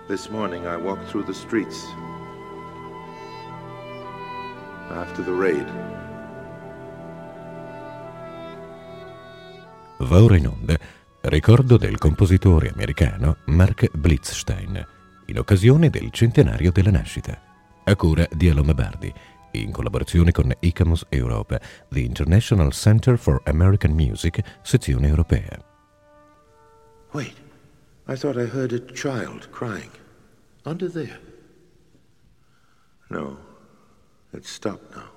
This morning I walked through the streets after the raid. Va ora in onda Ricordo del compositore americano Mark Blitzstein, in occasione del centenario della nascita, a cura di Aloma Bardi, in collaborazione con ICAMUS Europa, the International Center for American Music, sezione europea. Wait, I thought I heard a child crying. Under there. No, it's stopped now.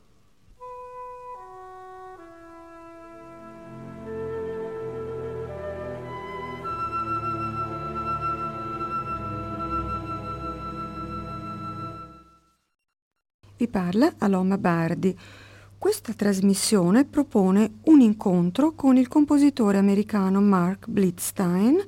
Vi parla Aloma Bardi. Questa trasmissione propone un incontro con il compositore americano Mark Blitzstein,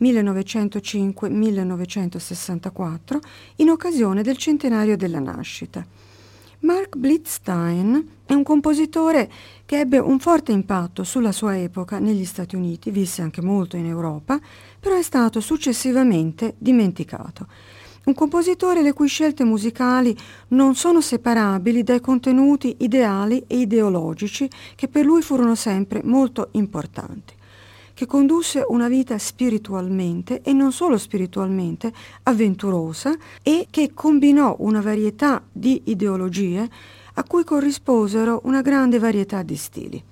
1905-1964, in occasione del centenario della nascita. Mark Blitzstein è un compositore che ebbe un forte impatto sulla sua epoca negli Stati Uniti, visse anche molto in Europa, però è stato successivamente dimenticato. Un compositore le cui scelte musicali non sono separabili dai contenuti ideali e ideologici che per lui furono sempre molto importanti, che condusse una vita spiritualmente e non solo spiritualmente avventurosa e che combinò una varietà di ideologie a cui corrisposero una grande varietà di stili.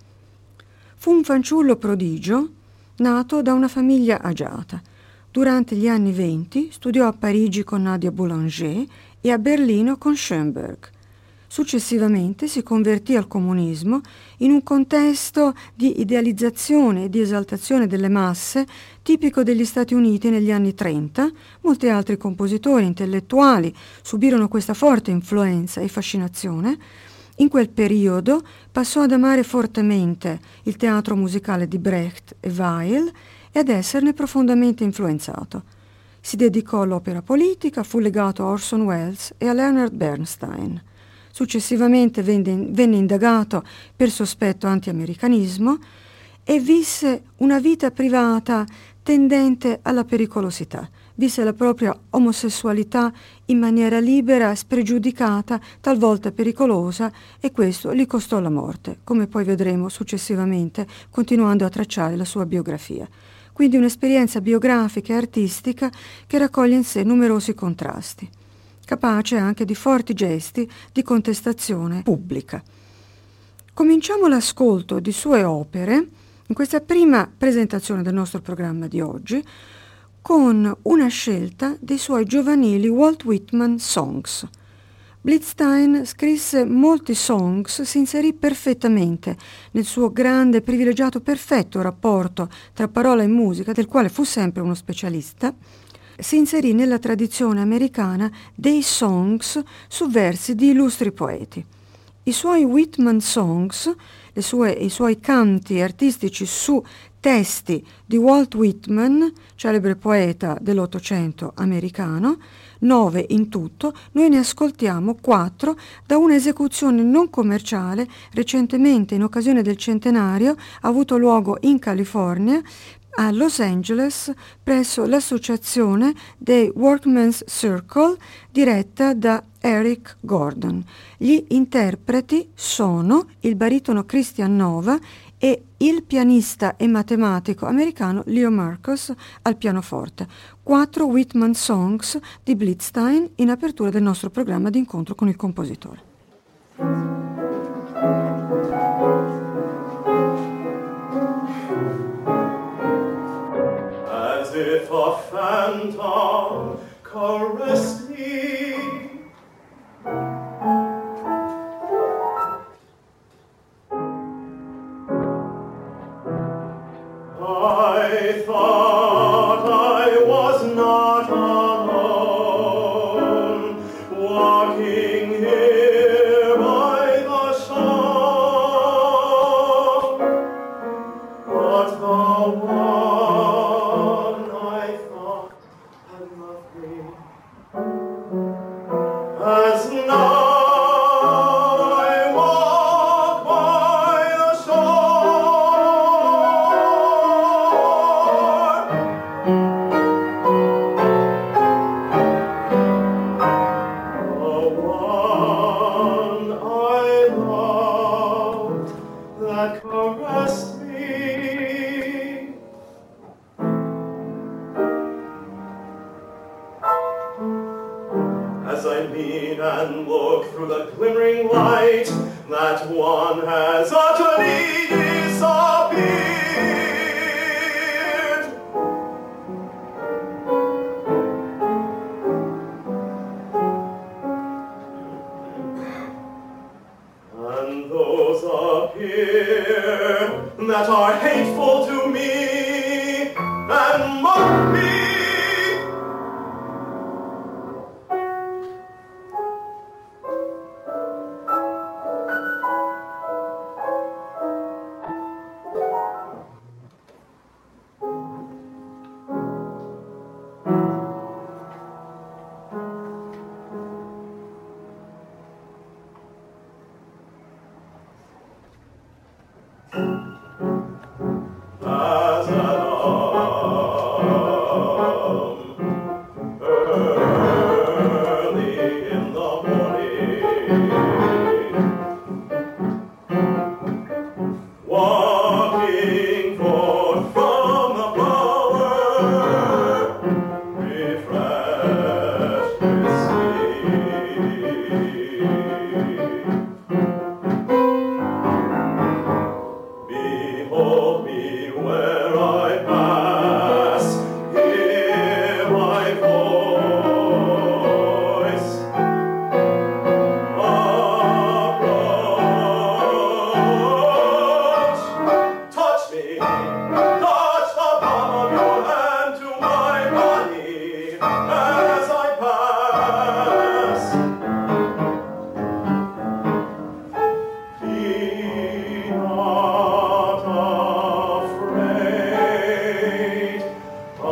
Fu un fanciullo prodigio nato da una famiglia agiata. Durante gli anni '20 studiò a Parigi con Nadia Boulanger e a Berlino con Schoenberg. Successivamente si convertì al comunismo in un contesto di idealizzazione e di esaltazione delle masse tipico degli Stati Uniti negli anni '30. Molti altri compositori intellettuali subirono questa forte influenza e fascinazione. In quel periodo passò ad amare fortemente il teatro musicale di Brecht e Weill e ad esserne profondamente influenzato. Si dedicò all'opera politica, fu legato a Orson Welles e a Leonard Bernstein. Successivamente venne indagato per sospetto anti-americanismo e visse una vita privata tendente alla pericolosità. Visse la propria omosessualità in maniera libera, spregiudicata, talvolta pericolosa, e questo gli costò la morte, come poi vedremo successivamente continuando a tracciare la sua biografia. Quindi un'esperienza biografica e artistica che raccoglie in sé numerosi contrasti, capace anche di forti gesti di contestazione pubblica. Cominciamo l'ascolto di sue opere in questa prima presentazione del nostro programma di oggi con una scelta dei suoi giovanili Walt Whitman Songs. Blitzstein scrisse molti songs, si inserì perfettamente nel suo grande, privilegiato, perfetto rapporto tra parola e musica, del quale fu sempre uno specialista. Si inserì nella tradizione americana dei songs su versi di illustri poeti. I suoi Whitman Songs, i suoi canti artistici su testi di Walt Whitman, celebre poeta dell'Ottocento americano, 9 in tutto, noi ne ascoltiamo 4 da un'esecuzione non commerciale recentemente in occasione del centenario ha avuto luogo in California, a Los Angeles, presso l'associazione dei Workmen's Circle diretta da Eric Gordon. Gli interpreti sono il baritono Christian Nova e il pianista e matematico americano Leo Marcus al pianoforte. 4 Whitman Songs di Blitzstein in apertura del nostro programma di incontro con il compositore. As if a phantom caressed me, I thought I was not alone, walking here by the shore, but the one I thought had loved me I lean and look through the glimmering light, that one has utterly disappeared. And those appear that are hateful to me and mock me. As an early in the morning, walking forth from the bower, refreshed with sleep. Behold me where I pass, hear my voice. Approach, touch me, touch the palm of your hand to my body as I pass. Be not afraid of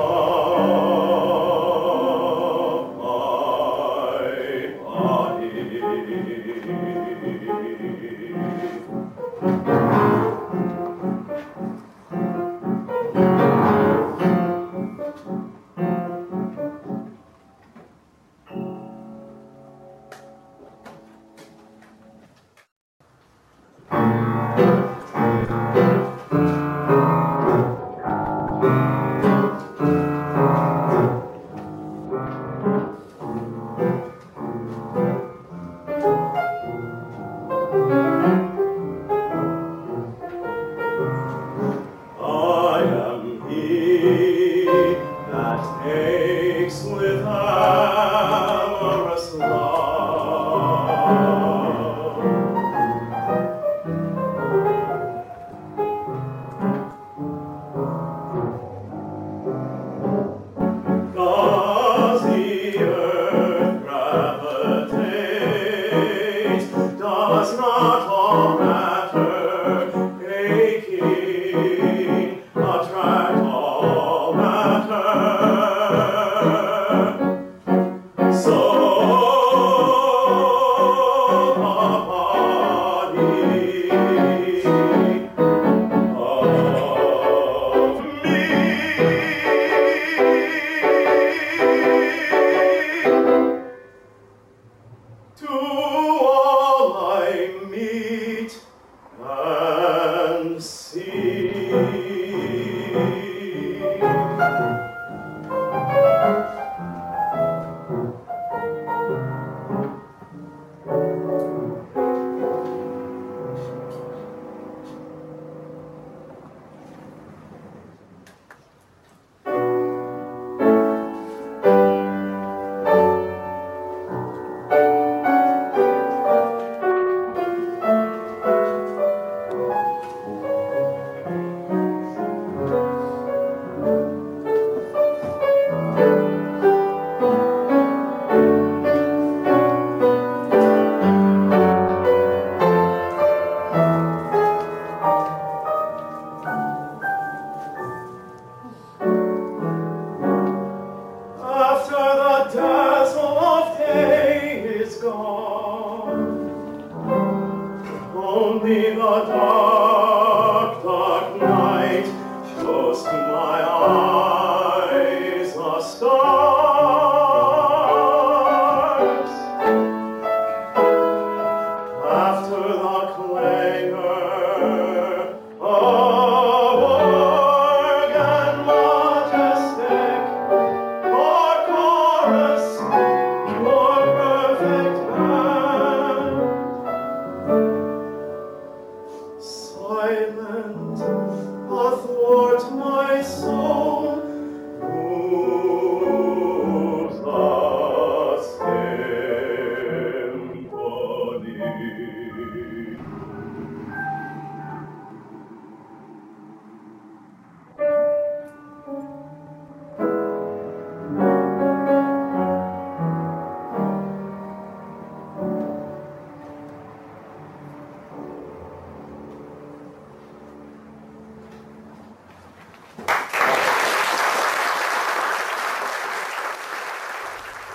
I am he that takes with amorous love does the earth gravitate, does not all matter aching attract all matter.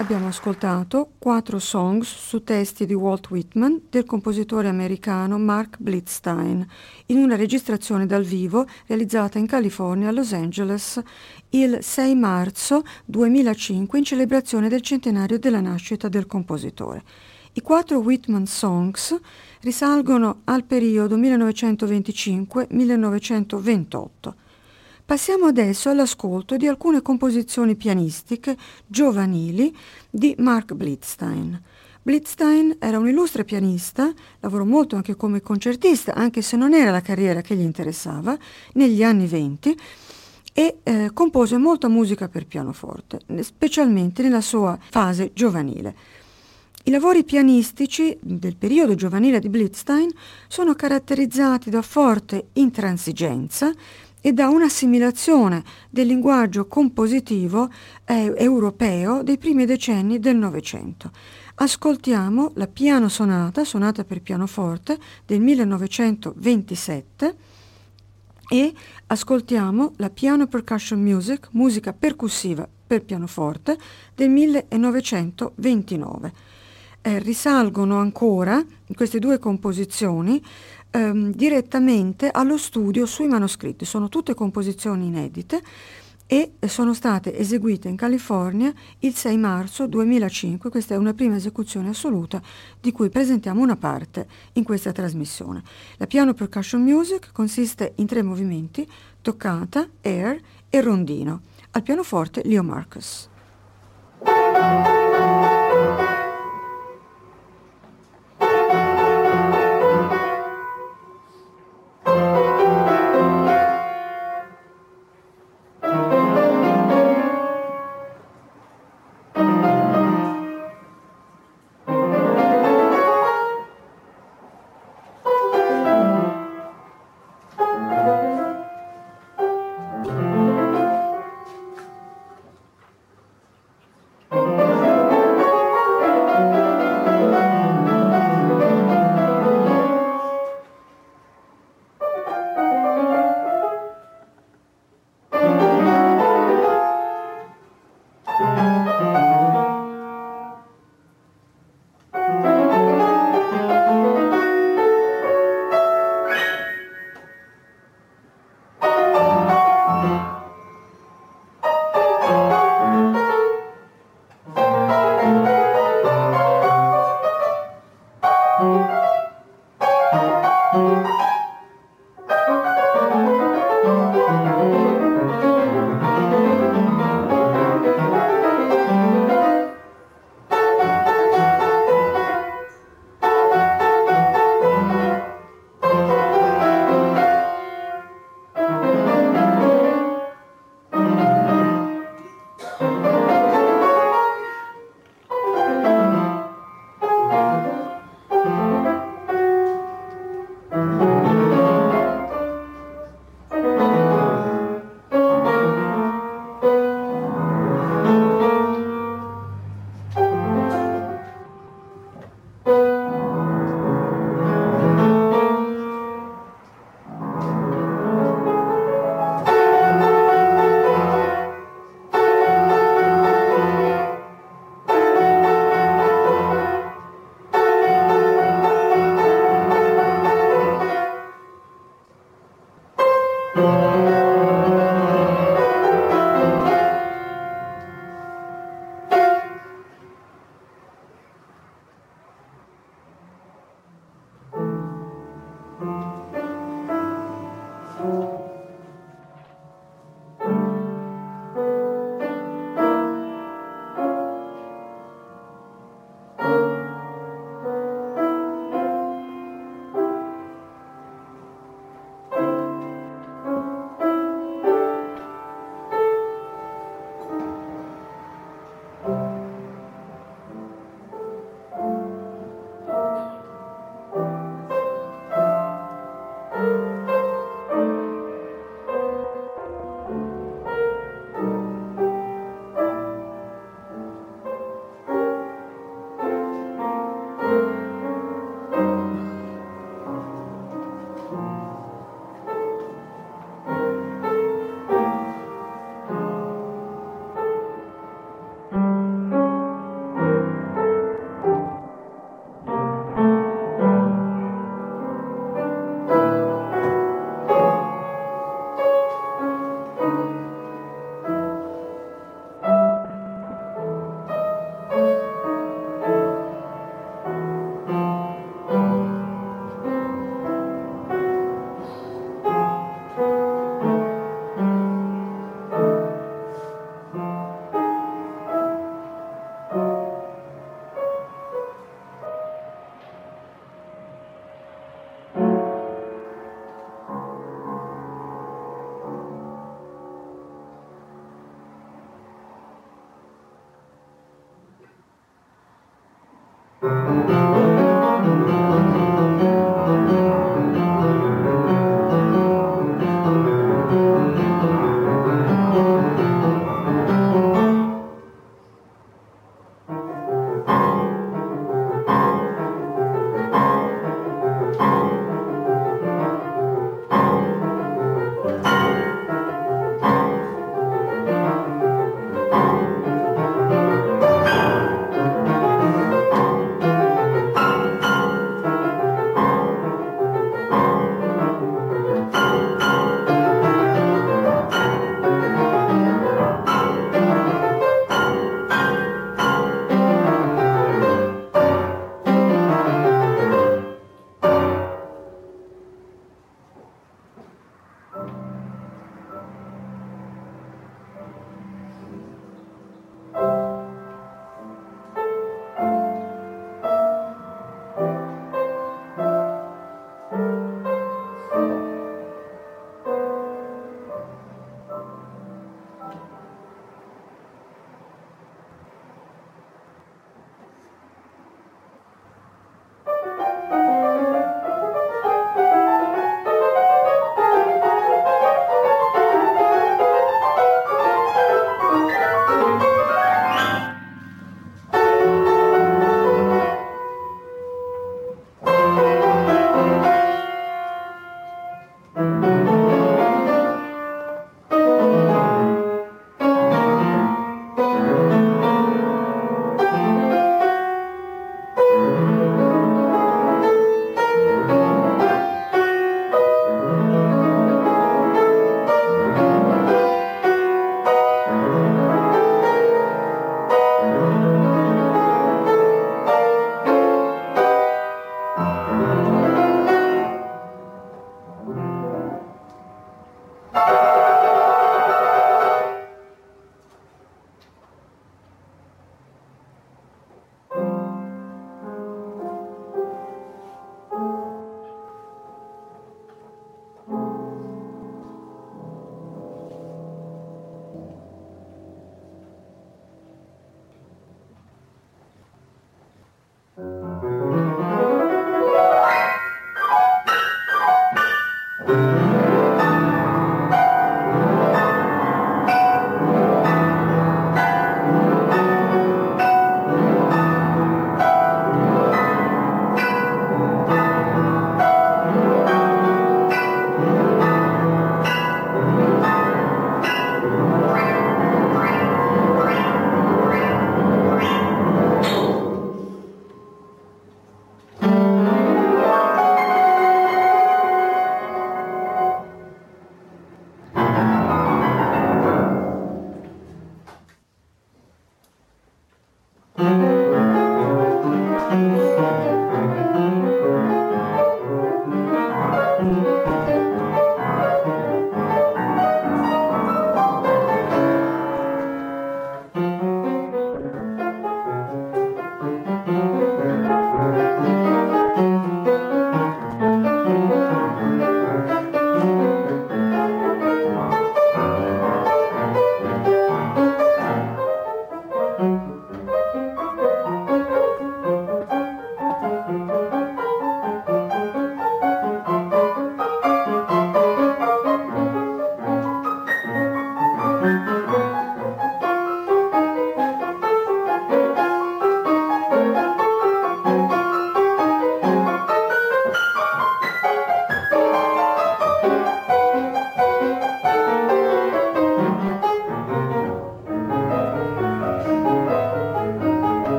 abbiamo ascoltato 4 songs su testi di Walt Whitman del compositore americano Mark Blitzstein in una registrazione dal vivo realizzata in California a Los Angeles il 6 marzo 2005 in celebrazione del centenario della nascita del compositore. I 4 Whitman songs risalgono al periodo 1925-1928. Passiamo adesso all'ascolto di alcune composizioni pianistiche giovanili di Mark Blitzstein. Blitzstein era un illustre pianista, lavorò molto anche come concertista, anche se non era la carriera che gli interessava, negli anni 20, e compose molta musica per pianoforte, specialmente nella sua fase giovanile. I lavori pianistici del periodo giovanile di Blitzstein sono caratterizzati da forte intransigenza e da un'assimilazione del linguaggio compositivo europeo dei primi decenni del Novecento. Ascoltiamo la piano sonata per pianoforte del 1927 e ascoltiamo la piano percussion music, musica percussiva per pianoforte del 1929. Risalgono ancora queste due composizioni direttamente allo studio sui manoscritti. Sono tutte composizioni inedite e sono state eseguite in California il 6 marzo 2005. Questa è una prima esecuzione assoluta di cui presentiamo una parte in questa trasmissione. La piano percussion music consiste in 3 movimenti: toccata, air e rondino. Al pianoforte Leo Marcus.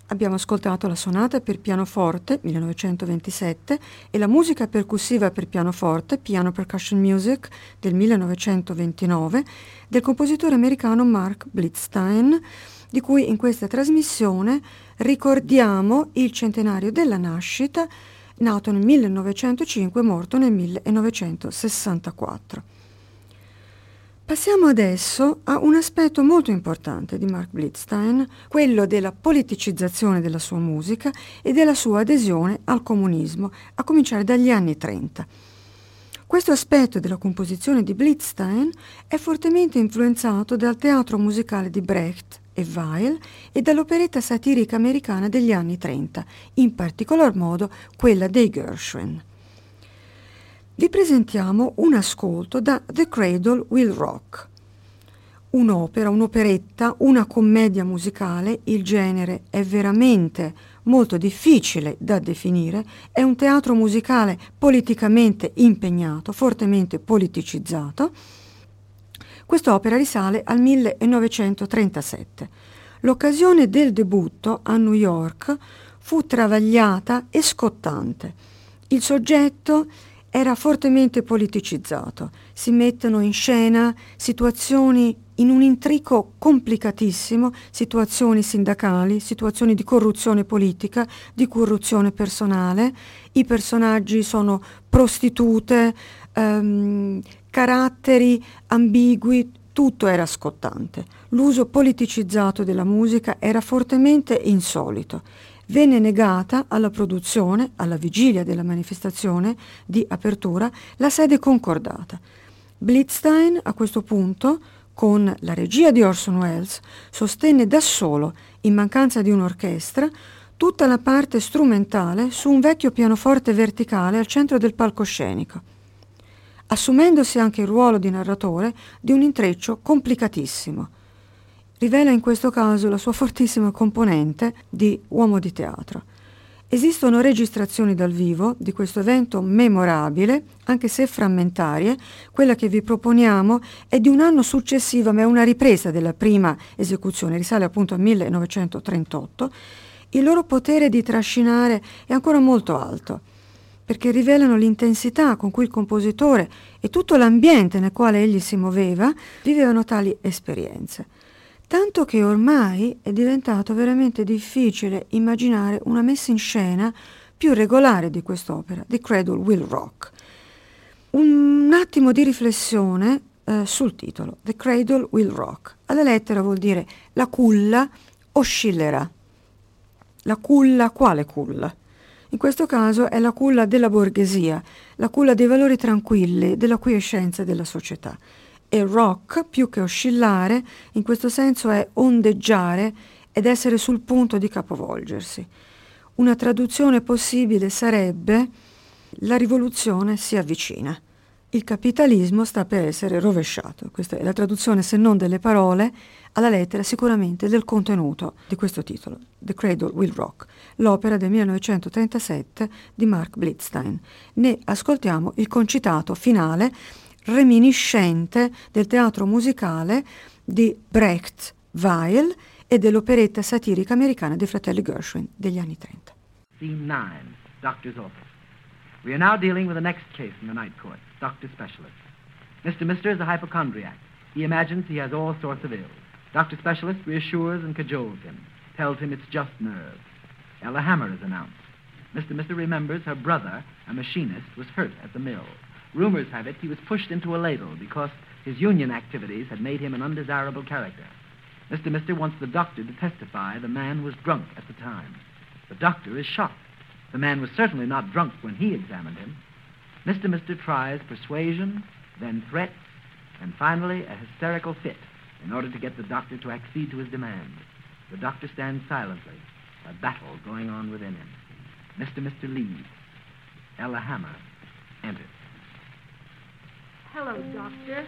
Abbiamo ascoltato la sonata per pianoforte 1927 e la musica percussiva per pianoforte, Piano Percussion Music del 1929, del compositore americano Mark Blitzstein, di cui in questa trasmissione ricordiamo il centenario della nascita, nato nel 1905 e morto nel 1964. Passiamo adesso a un aspetto molto importante di Mark Blitzstein, quello della politicizzazione della sua musica e della sua adesione al comunismo, a cominciare dagli anni 30. Questo aspetto della composizione di Blitzstein è fortemente influenzato dal teatro musicale di Brecht e Weill e dall'operetta satirica americana degli anni 30, in particolar modo quella dei Gershwin. Vi presentiamo un ascolto da The Cradle Will Rock, un'opera, un'operetta, una commedia musicale. Il genere è veramente molto difficile da definire, è un teatro musicale politicamente impegnato, fortemente politicizzato. Quest'opera risale al 1937. L'occasione del debutto a New York fu travagliata e scottante. Il soggetto era fortemente politicizzato. Si mettono in scena situazioni in un intrico complicatissimo, situazioni sindacali, situazioni di corruzione politica, di corruzione personale. I personaggi sono prostitute, caratteri ambigui, tutto era scottante. L'uso politicizzato della musica era fortemente insolito. Venne negata alla produzione, alla vigilia della manifestazione di apertura, la sede concordata. Blitzstein, a questo punto, con la regia di Orson Welles, sostenne da solo, in mancanza di un'orchestra, tutta la parte strumentale su un vecchio pianoforte verticale al centro del palcoscenico, assumendosi anche il ruolo di narratore di un intreccio complicatissimo. Rivela in questo caso la sua fortissima componente di uomo di teatro. Esistono registrazioni dal vivo di questo evento memorabile, anche se frammentarie. Quella che vi proponiamo è di un anno successivo, ma è una ripresa della prima esecuzione, risale appunto al 1938. Il loro potere di trascinare è ancora molto alto, perché rivelano l'intensità con cui il compositore e tutto l'ambiente nel quale egli si muoveva vivevano tali esperienze. Tanto che ormai è diventato veramente difficile immaginare una messa in scena più regolare di quest'opera, The Cradle Will Rock. Un attimo di riflessione sul titolo, The Cradle Will Rock. Alla lettera vuol dire la culla oscillerà. La culla, quale culla? In questo caso è la culla della borghesia, la culla dei valori tranquilli, della quiescenza della società. E rock, più che oscillare, in questo senso è ondeggiare ed essere sul punto di capovolgersi. Una traduzione possibile sarebbe: la rivoluzione si avvicina, il capitalismo sta per essere rovesciato. Questa è la traduzione, se non delle parole, alla lettera sicuramente del contenuto di questo titolo, The Cradle Will Rock, l'opera del 1937 di Mark Blitzstein. Ne ascoltiamo il concitato finale reminiscente del teatro musicale di Brecht, Weill e dell'operetta satirica americana dei fratelli Gershwin degli anni 30. Scene 9, Doctor's Office. We are now dealing with the next case in the night court, Doctor Specialist. Mr. Mister is a hypochondriac. He imagines he has all sorts of ills. Dr. Specialist reassures and cajoles him, tells him it's just nerves. Ella Hammer is announced. Mr. Mister remembers her brother, a machinist, was hurt at the mill. Rumors have it he was pushed into a ladle because his union activities had made him an undesirable character. Mr. Mister wants the doctor to testify the man was drunk at the time. The doctor is shocked. The man was certainly not drunk when he examined him. Mr. Mister tries persuasion, then threats, and finally a hysterical fit in order to get the doctor to accede to his demand. The doctor stands silently, a battle going on within him. Mr. Mister leaves. Ella Hammer enters. Hello, Doctor.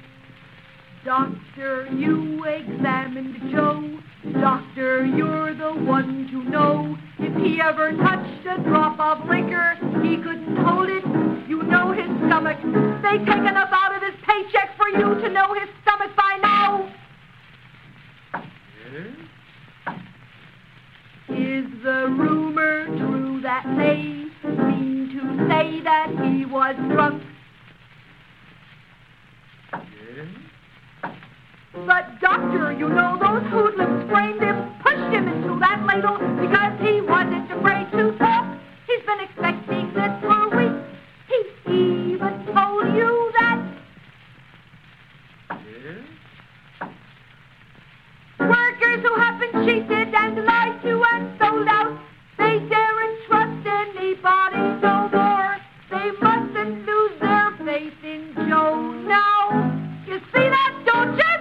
Doctor, you examined Joe. Doctor, you're the one to know. If he ever touched a drop of liquor, he couldn't hold it. You know his stomach. They take enough out of his paycheck for you to know his stomach by now. Yes? rumor true that they mean to say that he was drunk. Yes? But, Doctor, you know those hoodlums framed him, pushed him into that ladle because he wasn't afraid to talk. He's been expecting this for weeks. He even told you that. Yes? Workers who have been cheated and lied to and sold out, they daren't trust anybody no more. They mustn't lose their faith in Joe now. You see that, don't you?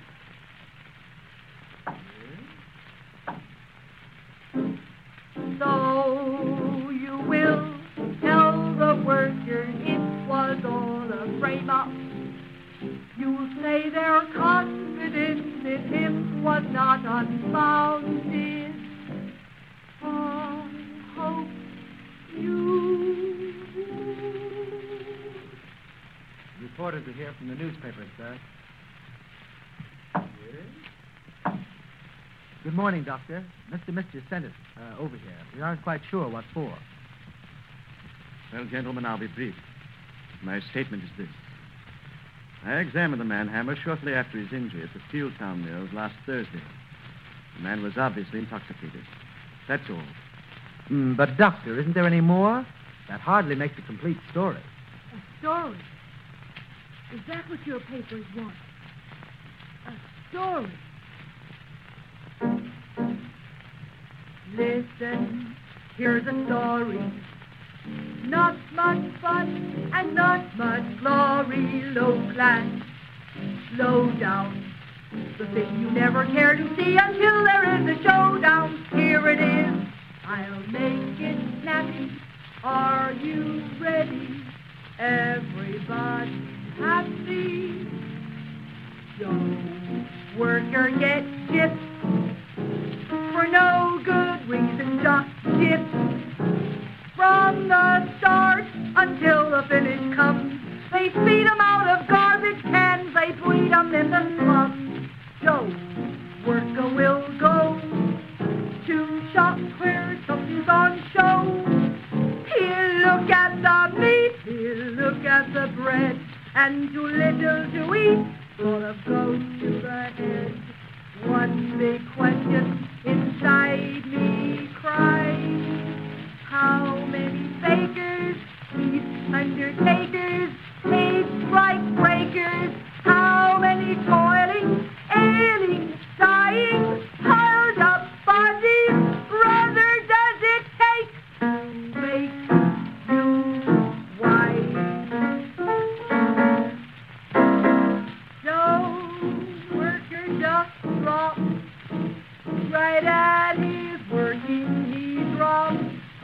So you will tell the worker it was all a frame-up. You'll say their confidence in him was not unfounded. I hope you... Reporters are here from the newspapers, sir. Yes? Good morning, Doctor. Mr. Mister sent us over here. We aren't quite sure what for. Well, gentlemen, I'll be brief. My statement is this. I examined the man Hammer shortly after his injury at the Steeltown Mills last Thursday. The man was obviously intoxicated. That's all. But, Doctor, isn't there any more? That hardly makes a complete story. A story? Is that what your papers want? A story? Listen, here's a story. Not much fun and not much glory. Low class, low down. The thing you never care to see until there is a showdown. Here it is. I'll make it snappy. Are you ready? Everybody happy. Joe Worker gets gypped for no good reason, just gypped. From the start until the finish comes, they feed 'em out of garbage cans, they breed 'em in the slums. Joe Worker will go to shop where something's on show. He'll look at the meat, he'll look at the bread, and too little to eat sort of goes to the head. One big question inside me cries, how many fakers, these undertakers, hate like breakers? How many toiling, ailing, dying, piled up bodies, brother, does it take to make you wise? Joe Worker just dropped right at his working, he dropped.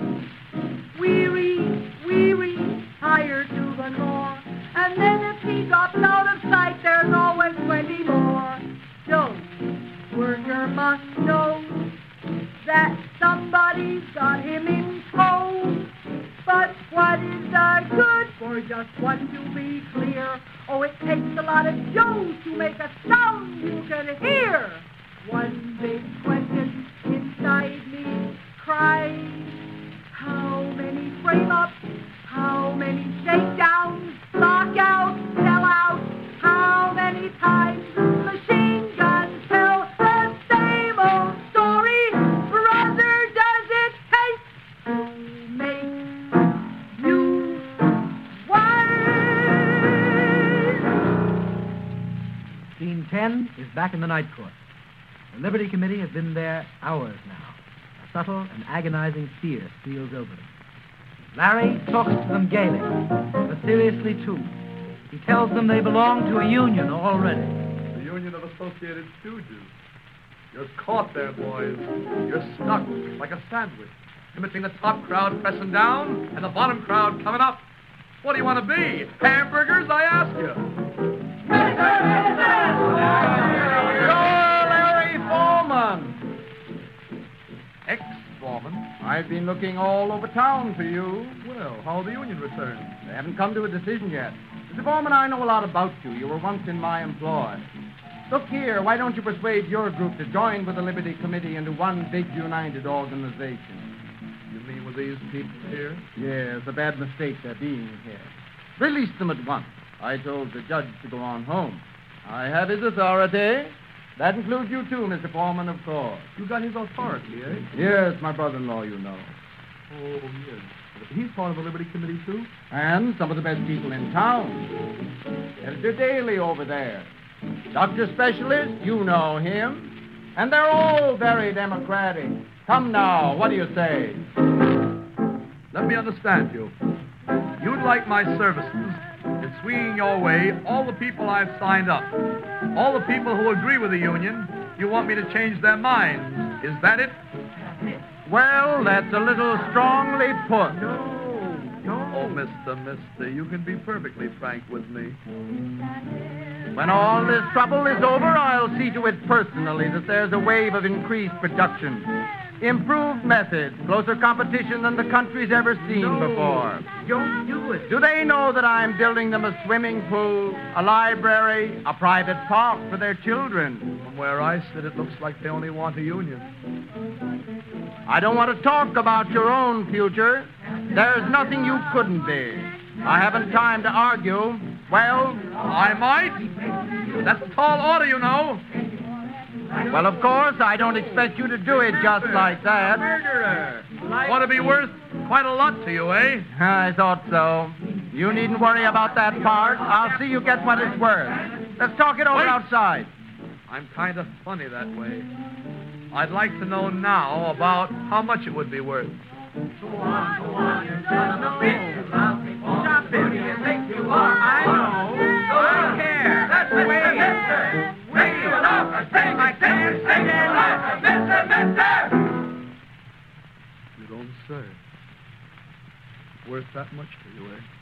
Weary, tired to the core. And then if he drops out of sight, there's always plenty more. Joe Worker must know that somebody's got him in tow. But what is the good for just one to be clear? Oh, it takes a lot of Joes to make a sound you can hear. One big question inside me cries, how many frame-ups, how many shakedowns, lockouts, sellouts, how many times machine guns tell the same old story? Brother, does it take to make you wise? Scene 10 is back in the night court. The Liberty Committee has been there hours now. A subtle and agonizing fear steals over them. Larry talks to them gaily, but seriously too. He tells them they belong to a union already. The Union of Associated Stooges. You're caught there, boys. You're stuck like a sandwich, imitating the top crowd pressing down and the bottom crowd coming up. What do you want to be? Hamburgers, I ask you. You're Larry Foreman. Ex-Foreman. I've been looking all over town for you. Well, how'll the Union return? They haven't come to a decision yet. Mr. Foreman, I know a lot about you. You were once in my employ. Look here, why don't you persuade your group to join with the Liberty Committee into one big united organization? mean, with these people here? Yes, a bad mistake their being here. Release them at once. I told the judge to go on home. I have his authority. That includes you too, Mr. Foreman, of course. You got his authority, eh? Yes, my brother-in-law, you know. Oh, yes. He's part of the Liberty Committee, too? And some of the best people in town. Editor Daly over there. Dr. Specialist, you know him. And they're all very democratic. Come now, what do you say? Let me understand you. You'd like my services in swinging your way all the people I've signed up. All the people who agree with the union, you want me to change their minds. Is that it? Well, that's a little strongly put. Oh, mister, you can be perfectly frank with me. When all this trouble is over, I'll see to it personally that there's a wave of increased production. Improved methods, closer competition than the country's ever seen before. Don't do it. Do they know that I'm building them a swimming pool, a library, a private park for their children? From where I sit, it looks like they only want a union. I don't want to talk about your own future. There's nothing you couldn't be. I haven't time to argue. Well, I might. That's a tall order, you know. Well, of course, I don't expect you to do it just like that. Murderer. Ought to be worth quite a lot to you, eh? I thought so. You needn't worry about that part. I'll see you get what it's worth. Let's talk it over Wait. outside. I'm kind of funny that way. I'd like to know now about how much it would be worth. Stop it. You think you are? I know. I care. That's the way it is. Take it off. Take my chance. Take it off. Mister. You don't say. Worth that much to you, eh?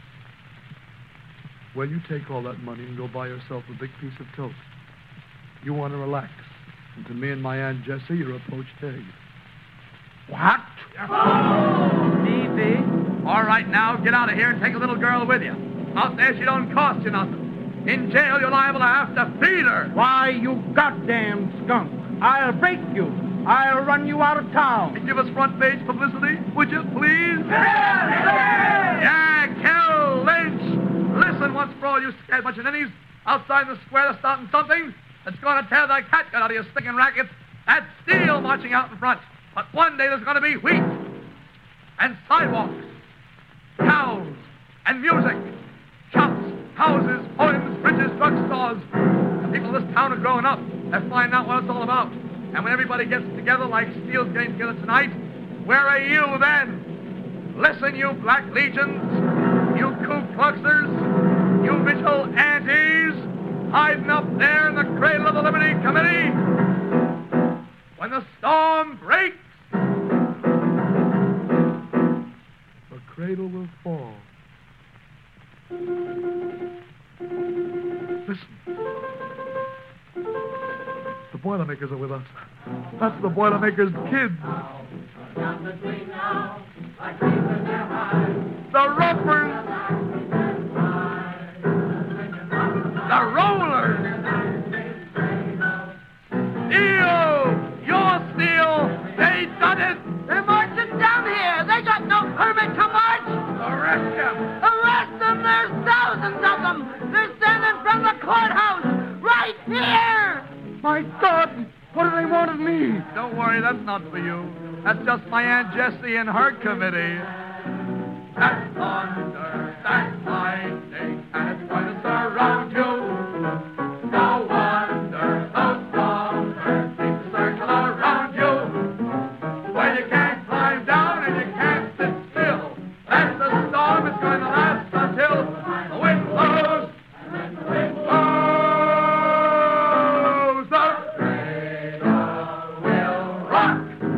Well, you take all that money and go buy yourself a big piece of toast. You want to relax. And to me and my Aunt Jessie, you're a poached egg. What? Easy. All right, now, get out of here and take a little girl with you. Out there, she don't cost you nothing. In jail, you're liable to have to feed her. Why, you goddamn skunk. I'll break you. I'll run you out of town. And give us front page publicity, would you, please? Yeah, kill, lynch. Listen once for all you scared bunch of ninnies. Outside the square, they're starting something that's going to tear the catgut out of your stinking rackets. That's steel marching out in front. But one day there's going to be wheat and sidewalks, cows and music, shops, houses, homes, bridges, drugstores. The people of this town are growing up. They're finding out what it's all about. And when everybody gets together like Steele's getting together tonight, where are you then? Listen, you Black Legions, you Ku Kluxers, you vigilantes, hiding up there in the cradle of the Liberty Committee. When the storm breaks, the cradle will fall. Listen. The Boilermakers are with us. That's the Boilermakers' kids. The Ropers. The Rollers. Steel! You're Steel! They done it! They're marching down here. They got no permit to march. Arrest them! Arrest them. There's thousands of them. They're standing from the courthouse right here. My God, what do they want of me? Don't worry, that's not for you. That's just my Aunt Jessie and her committee. That's thunder, that's lightning, and it's going to surround you. No wonder those songbirds seem to circle around you. Well, you can't climb down and you can't sit still. That's the storm. It's going to last until the wind blows. And when the wind blows, the cradle will rock.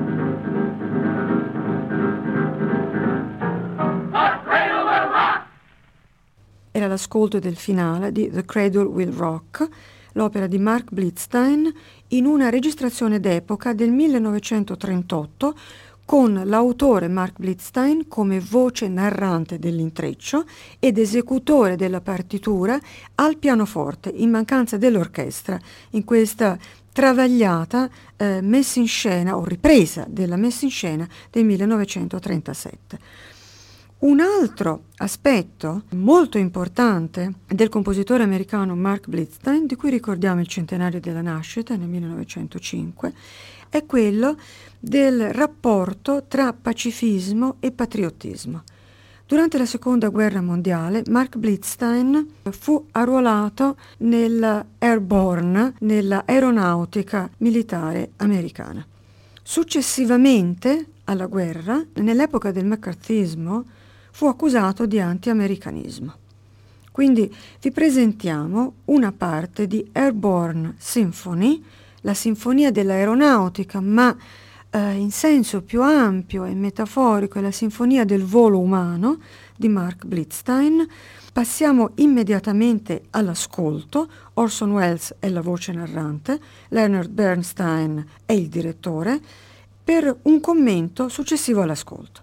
The cradle will rock. Era l'ascolto del finale di The Cradle Will Rock, l'opera di Mark Blitzstein, in una registrazione d'epoca del 1938 con l'autore Mark Blitzstein come voce narrante dell'intreccio ed esecutore della partitura al pianoforte in mancanza dell'orchestra in questa travagliata messa in scena o ripresa della messa in scena del 1937. Un altro aspetto molto importante del compositore americano Mark Blitzstein, di cui ricordiamo il centenario della nascita nel 1905, è quello del rapporto tra pacifismo e patriottismo. Durante la Seconda Guerra Mondiale, Mark Blitzstein fu arruolato nell'Airborne, nell'aeronautica militare americana. Successivamente alla guerra, nell'epoca del McCarthyismo, fu accusato di anti-americanismo. Quindi vi presentiamo una parte di Airborne Symphony, la sinfonia dell'aeronautica, ma in senso più ampio e metaforico è la sinfonia del volo umano di Mark Blitzstein. Passiamo immediatamente all'ascolto. Orson Welles è la voce narrante, Leonard Bernstein è il direttore, per un commento successivo all'ascolto.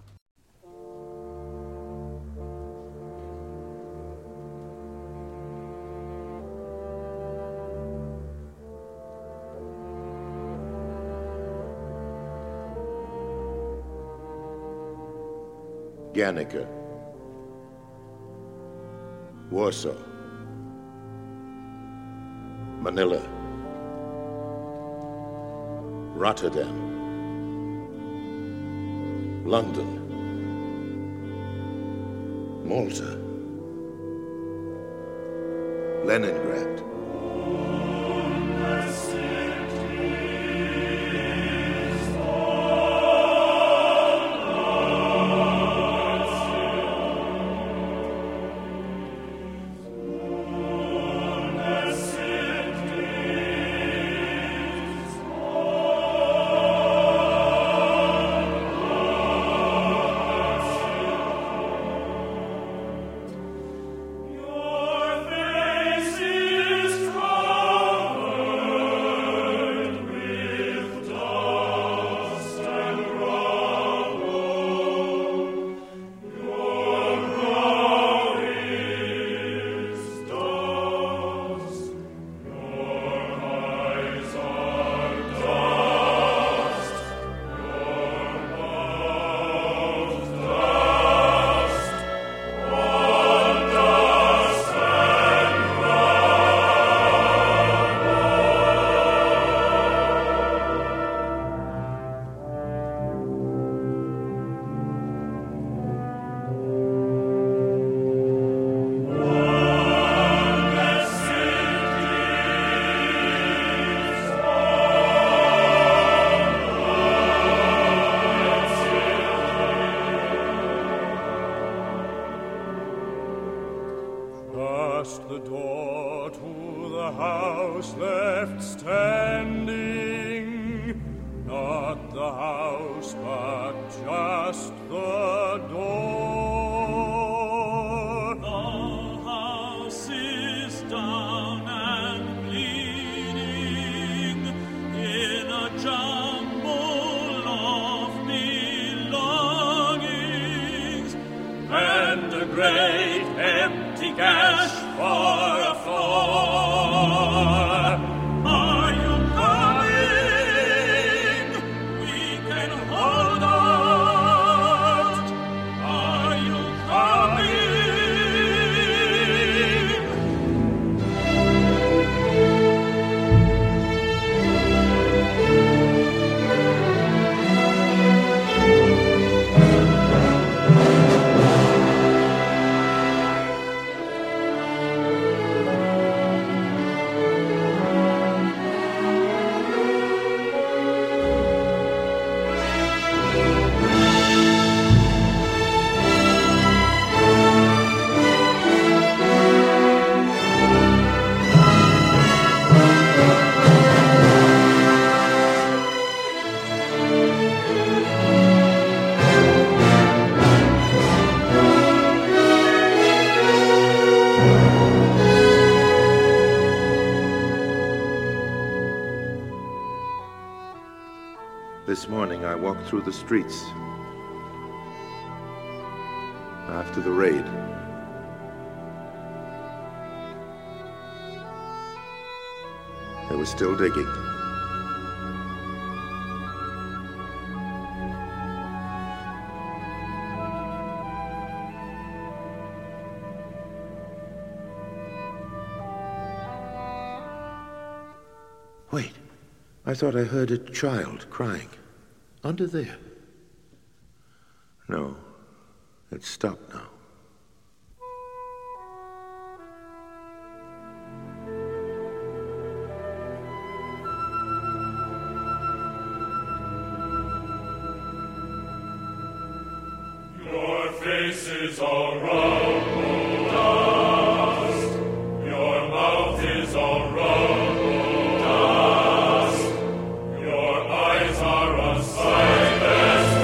Guernica, Warsaw, Manila, Rotterdam, London, Malta, Leningrad, This morning I walked through the streets after the raid. They were still digging. Wait, I thought I heard a child crying. Under there. No, it's stopped now. Your faces all rumble dust. Your mouth is all rumble dust. Your eyes are a sightless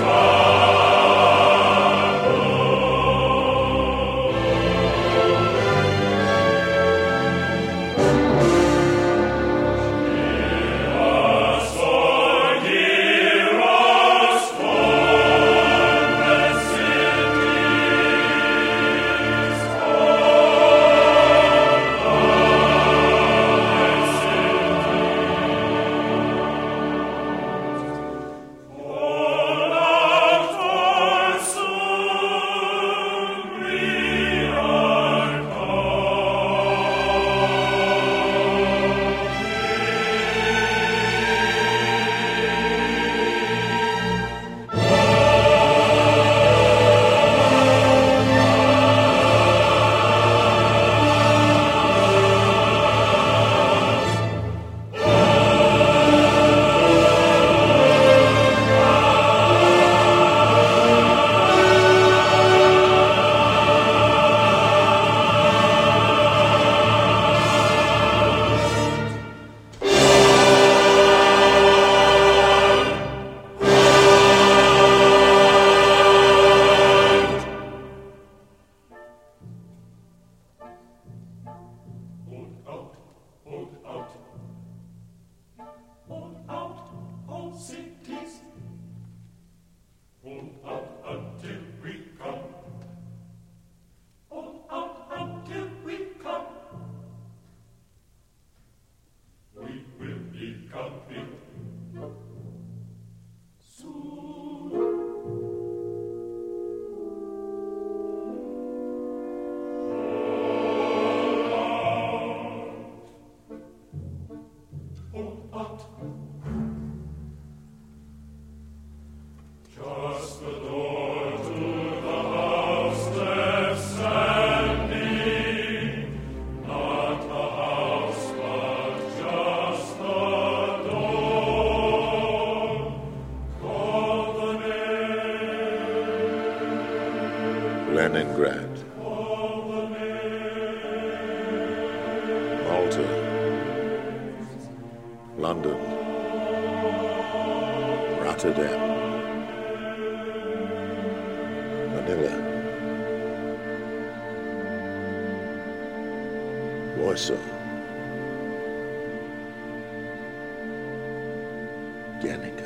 Leningrad, Malta, London, Rotterdam, Manila, Warsaw, Guernica.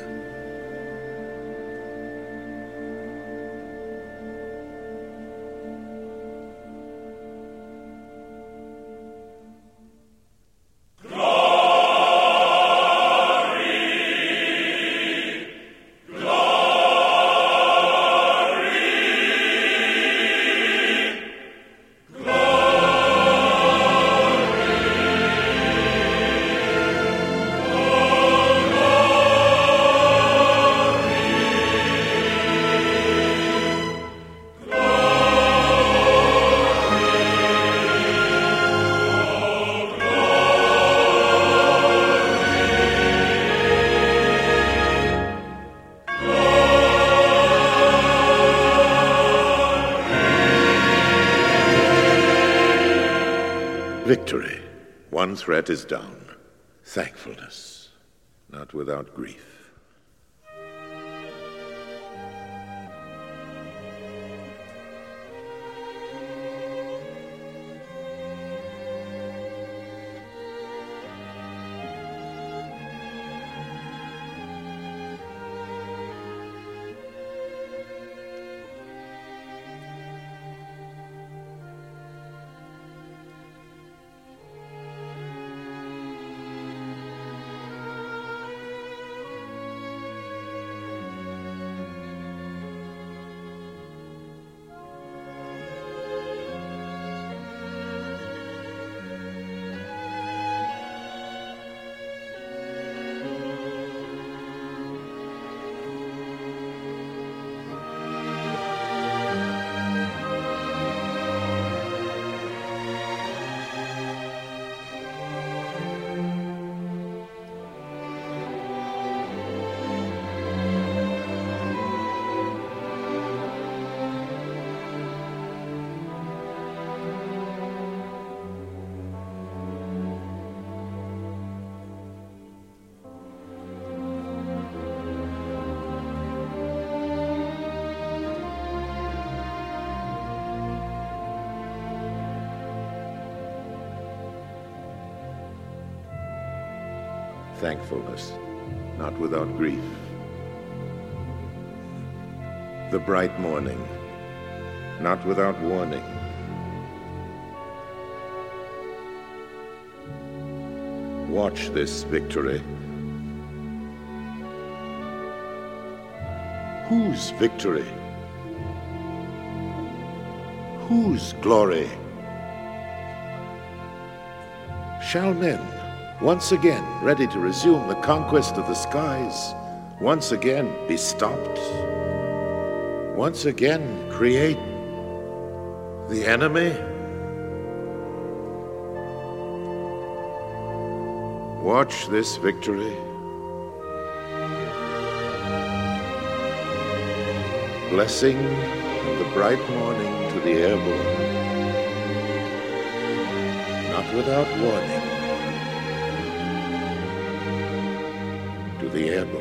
Victory. One threat is down. Thankfulness, not without grief. thankfulness, not without grief. The bright morning, not without warning. Watch this victory. Whose victory? Whose glory? Shall men, once again ready to resume the conquest of the skies, once again be stopped? Once again create the enemy? Watch this victory. Blessing of the bright morning to the airborne, not without warning, to the airborne.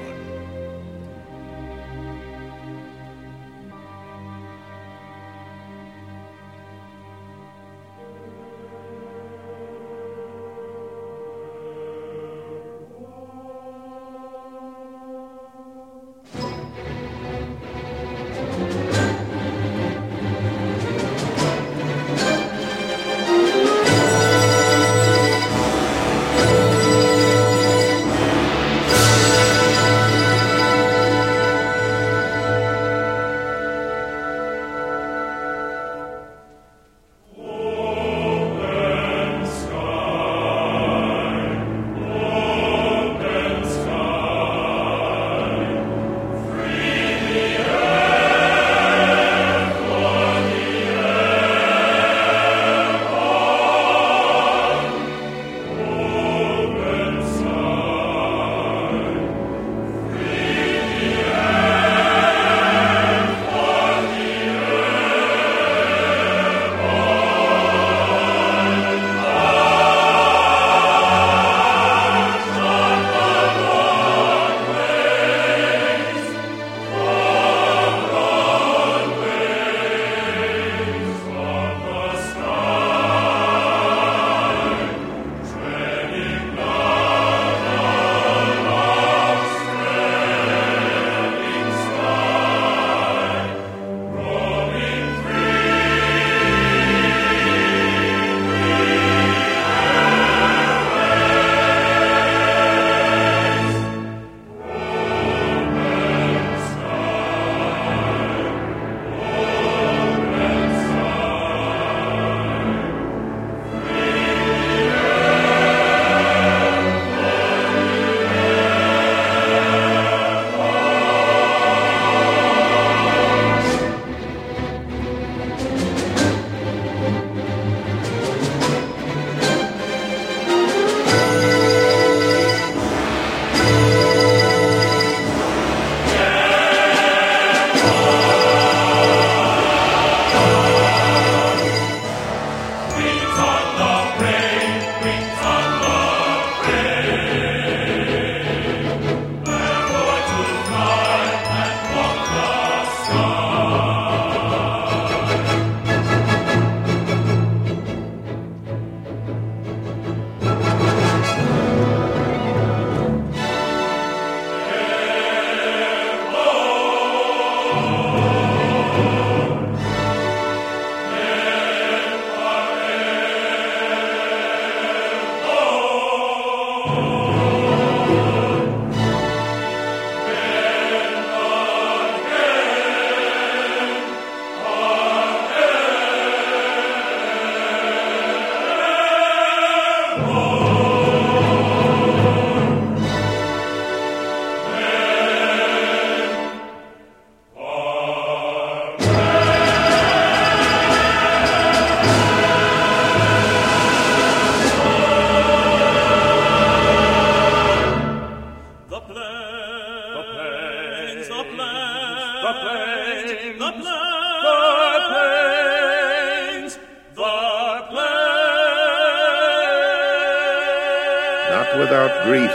Not without grief,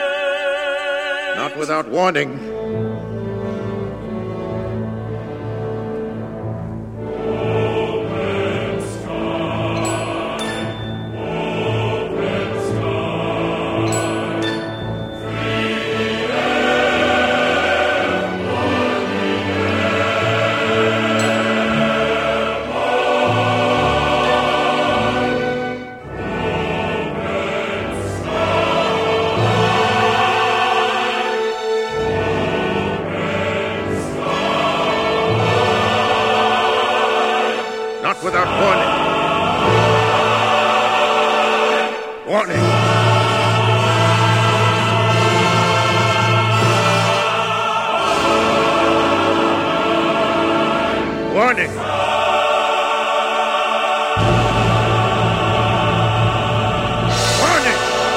not without warning. without warning. Warning. Warning. Warning.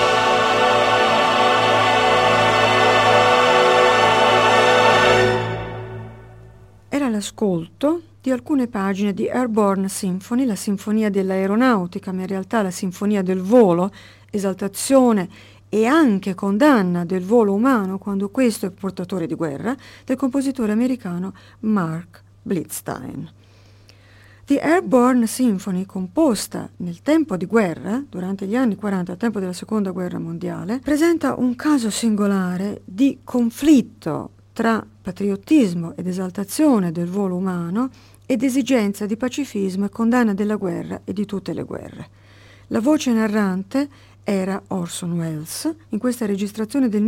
Era l'ascolto di alcune pagine di Airborne Symphony, la sinfonia dell'aeronautica, ma in realtà la sinfonia del volo, esaltazione e anche condanna del volo umano quando questo è portatore di guerra, del compositore americano Mark Blitzstein. The Airborne Symphony, composta nel tempo di guerra, durante gli anni 40, al tempo della Seconda Guerra Mondiale, presenta un caso singolare di conflitto tra patriottismo ed esaltazione del volo umano ed esigenza di pacifismo e condanna della guerra e di tutte le guerre. La voce narrante era Orson Welles, in questa registrazione del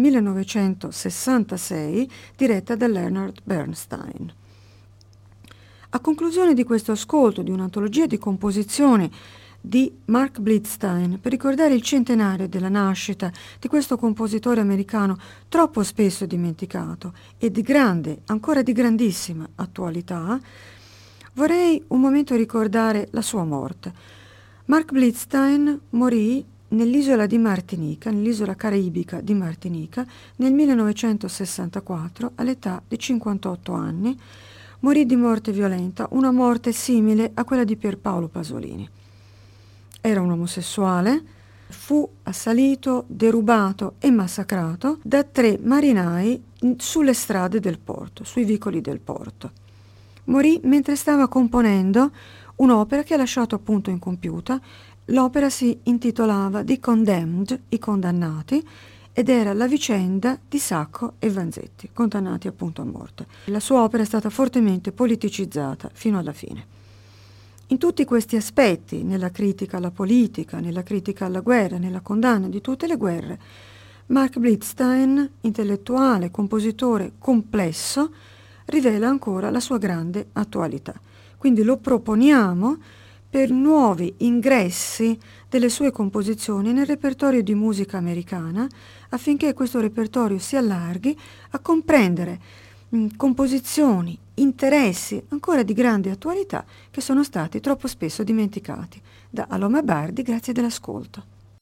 1966 diretta da Leonard Bernstein. A conclusione di questo ascolto di un'antologia di composizioni di Mark Blitzstein per ricordare il centenario della nascita di questo compositore americano troppo spesso dimenticato e di grande, ancora di grandissima attualità, vorrei un momento ricordare la sua morte. Mark Blitzstein morì nell'isola di Martinica, nell'isola caraibica di Martinica, nel 1964 all'età di 58 anni. Morì di morte violenta, una morte simile a quella di Pierpaolo Pasolini. Era un omosessuale, fu assalito, derubato e massacrato da 3 marinai sulle strade del porto, sui vicoli del porto. Morì mentre stava componendo un'opera che ha lasciato appunto incompiuta. L'opera si intitolava The Condemned, i condannati, ed era la vicenda di Sacco e Vanzetti, condannati appunto a morte. La sua opera è stata fortemente politicizzata fino alla fine. In tutti questi aspetti, nella critica alla politica, nella critica alla guerra, nella condanna di tutte le guerre, Mark Blitzstein, intellettuale, compositore complesso, rivela ancora la sua grande attualità. Quindi lo proponiamo per nuovi ingressi delle sue composizioni nel repertorio di musica americana, affinché questo repertorio si allarghi a comprendere composizioni, interessi ancora di grande attualità che sono stati troppo spesso dimenticati. Da Aloma Bardi, grazie dell'ascolto.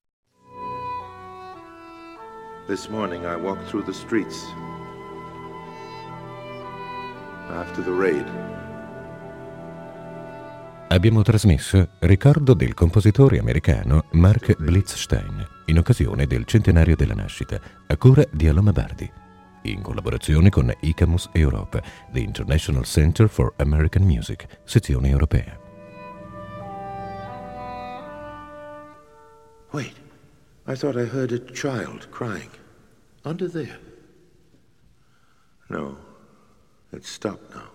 This morning I walked through the streets after the raid. Abbiamo trasmesso Ricordo del compositore americano Mark Blitzstein in occasione del centenario della nascita, a cura di Aloma Bardi, in collaborazione con ICAMUS Europa, the International Center for American Music, sezione europea. Wait, I thought I heard a child crying. Under there. No, it's stopped now.